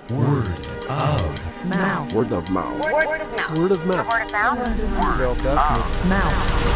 Word of mouth. Word of mouth. Word of mouth. Word of mouth. Word of mouth. Word of Mouth.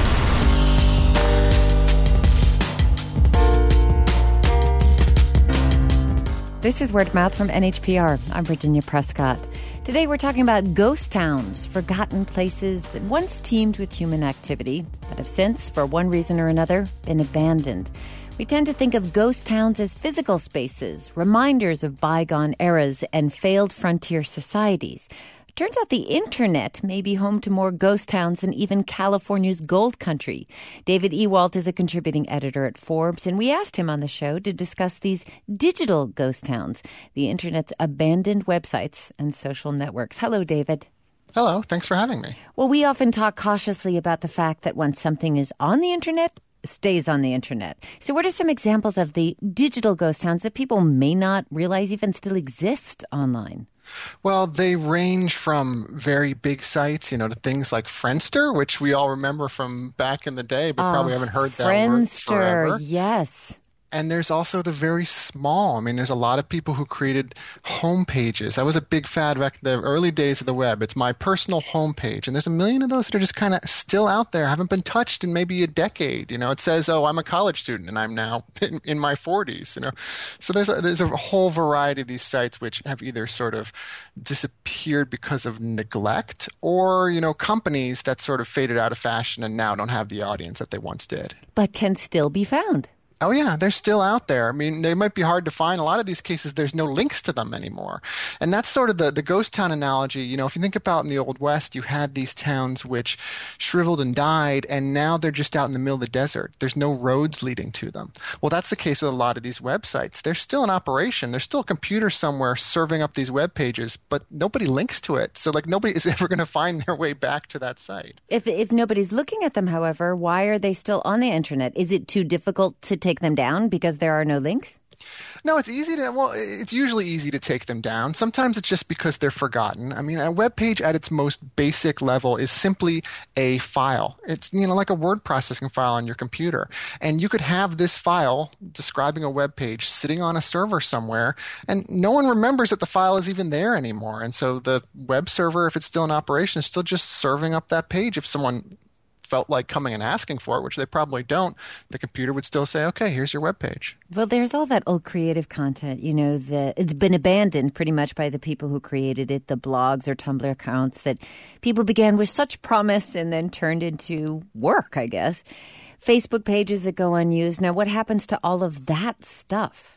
This is Word of Mouth from NHPR. I'm Virginia Prescott. Today we're talking about ghost towns, forgotten places that once teemed with human activity, but have since, for one reason or another, been abandoned. We tend to think of ghost towns as physical spaces, reminders of bygone eras and failed frontier societies. Turns out the internet may be home to more ghost towns than even California's gold country. David Ewalt is a contributing editor at Forbes, and we asked him on the show to discuss these digital ghost towns, the internet's abandoned websites and social networks. Hello, David. Hello, thanks for having me. Well, we often talk cautiously about the fact that once something is on the internet, stays on the internet. So what are some examples of the digital ghost towns that people may not realize even still exist online? Well, they range from very big sites, to things like Friendster, which we all remember from back in the day, but probably haven't heard that word forever. Friendster, yes. And there's also the very small. There's a lot of people who created home pages. That was a big fad back in the early days of the web. It's my personal home page. And there's a million of those that are just kind of still out there, haven't been touched in maybe a decade. It says, oh, I'm a college student and I'm now in my 40s. So there's a whole variety of these sites which have either sort of disappeared because of neglect or, companies that sort of faded out of fashion and now don't have the audience that they once did. But can still be found. Oh, yeah, they're still out there. They might be hard to find. A lot of these cases, there's no links to them anymore. And that's sort of the ghost town analogy. If you think about in the Old West, you had these towns which shriveled and died, and now they're just out in the middle of the desert. There's no roads leading to them. Well, that's the case with a lot of these websites. They're still in operation. There's still a computer somewhere serving up these web pages, but nobody links to it. So, nobody is ever going to find their way back to that site. If nobody's looking at them, however, why are they still on the internet? Is it too difficult to take them down because there are no links? No, it's usually easy to take them down. Sometimes it's just because they're forgotten. A web page at its most basic level is simply a file. It's, like a word processing file on your computer. And you could have this file describing a web page sitting on a server somewhere, and no one remembers that the file is even there anymore. And so the web server, if it's still in operation, is still just serving up that page. If someone felt like coming and asking for it, which they probably don't, the computer would still say, okay, here's your webpage. Well, there's all that old creative content, that it's been abandoned pretty much by the people who created it, the blogs or Tumblr accounts that people began with such promise and then turned into work, I guess. Facebook pages that go unused. Now, what happens to all of that stuff?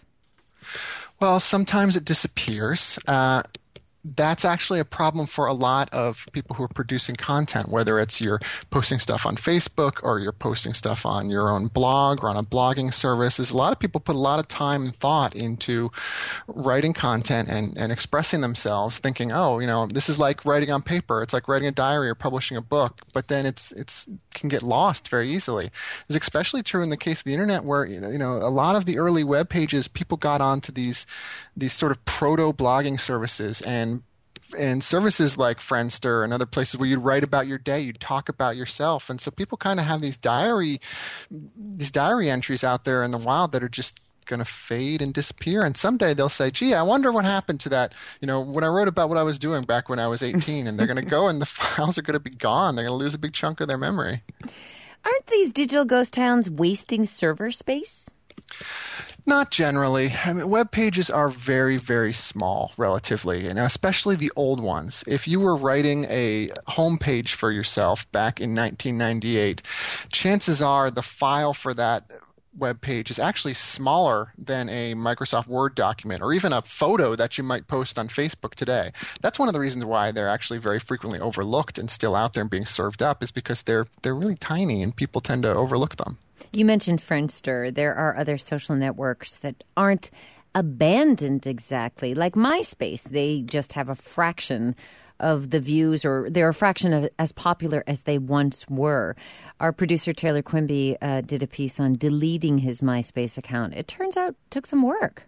Well, sometimes it disappears. That's actually a problem for a lot of people who are producing content, whether it's you're posting stuff on Facebook or you're posting stuff on your own blog or on a blogging service. A lot of people put a lot of time and thought into writing content and expressing themselves, thinking, this is like writing on paper. It's like writing a diary or publishing a book, but then it's can get lost very easily. It's especially true in the case of the internet where, a lot of the early web pages, people got onto these sort of proto-blogging services and services like Friendster and other places where you'd write about your day, you'd talk about yourself. And so people kind of have these diary entries out there in the wild that are just going to fade and disappear. And someday they'll say, gee, I wonder what happened to that, when I wrote about what I was doing back when I was 18. And they're going to go and the files are going to be gone. They're going to lose a big chunk of their memory. Aren't these digital ghost towns wasting server space? Not generally. Web pages are very, very small relatively, and especially the old ones. If you were writing a homepage for yourself back in 1998, chances are the file for that web page is actually smaller than a Microsoft Word document or even a photo that you might post on Facebook today. That's one of the reasons why they're actually very frequently overlooked and still out there and being served up is because they're really tiny and people tend to overlook them. You mentioned Friendster. There are other social networks that aren't abandoned exactly, like MySpace. They just have a fraction of the views, or they're a fraction of as popular as they once were. Our producer Taylor Quimby did a piece on deleting his MySpace account. It turns out it took some work.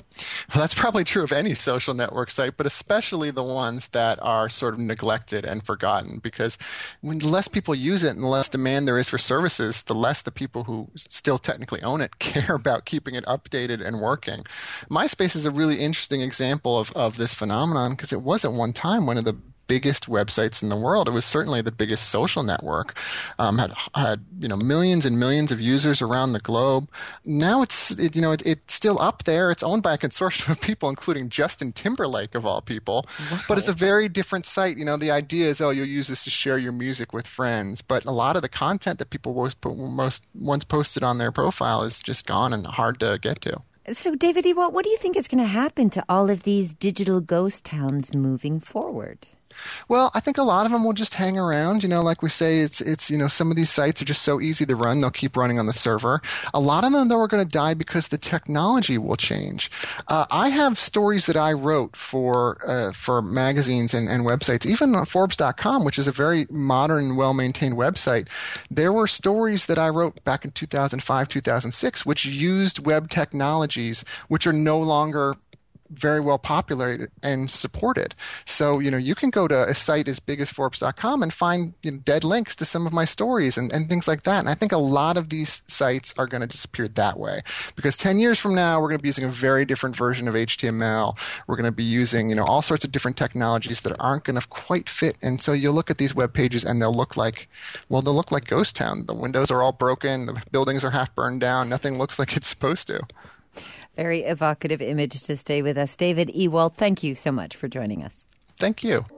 Well, that's probably true of any social network site, but especially the ones that are sort of neglected and forgotten, because when the less people use it and the less demand there is for services, the less the people who still technically own it care about keeping it updated and working. MySpace is a really interesting example of this phenomenon because it was at one time one of the biggest websites in the world. It was certainly the biggest social network. Had millions and millions of users around the globe. Now it's still up there. It's owned by a consortium of people, including Justin Timberlake of all people. Wow. But it's a very different site. The idea is, you'll use this to share your music with friends. But a lot of the content that people once posted on their profile is just gone and hard to get to. So, David Ewalt, what do you think is going to happen to all of these digital ghost towns moving forward? Well, I think a lot of them will just hang around. Like we say, it's some of these sites are just so easy to run. They'll keep running on the server. A lot of them, though, are going to die because the technology will change. I have stories that I wrote for magazines and websites, even on Forbes.com, which is a very modern and well-maintained website. There were stories that I wrote back in 2005, 2006, which used web technologies which are no longer very well populated and supported. So, you can go to a site as big as Forbes.com and find dead links to some of my stories and things like that. And I think a lot of these sites are going to disappear that way because 10 years from now, we're going to be using a very different version of HTML. We're going to be using, all sorts of different technologies that aren't going to quite fit. And so you'll look at these web pages and they'll look like Ghost Town. The windows are all broken. The buildings are half burned down. Nothing looks like it's supposed to. Very evocative image to stay with us. David Ewalt, thank you so much for joining us. Thank you.